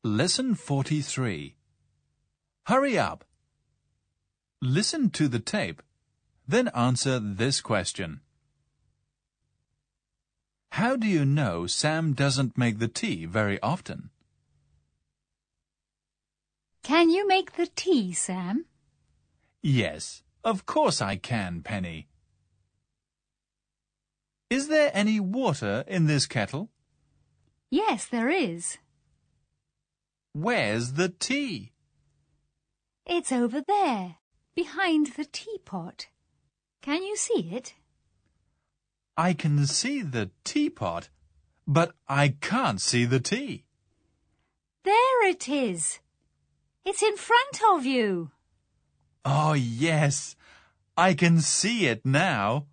Lesson 43. Hurry up. Listen to the tape, then answer this question. How do you know Sam doesn't make the tea very often? Can you make the tea, Sam? Yes, of course I can, Penny. Is there any water in this kettle? Yes, there is. Where's the tea? It's over there, behind the teapot. Can you see it? I can see the teapot, but I can't see the tea. There it is. It's in front of you. Oh, yes, I can see it now.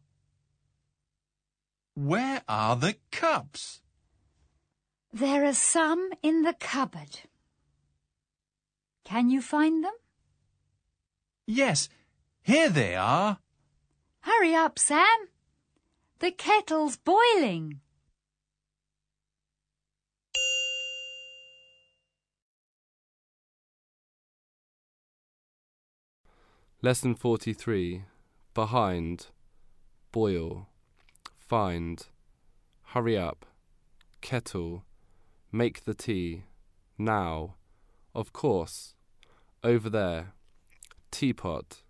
Where are the cups? There are some in the cupboard. Can you find them? Yes, here they are. Hurry up, Sam. The kettle's boiling. Lesson 43. Behind, boil, find, hurry up, kettle, make the tea, now, of course, over there, teapot.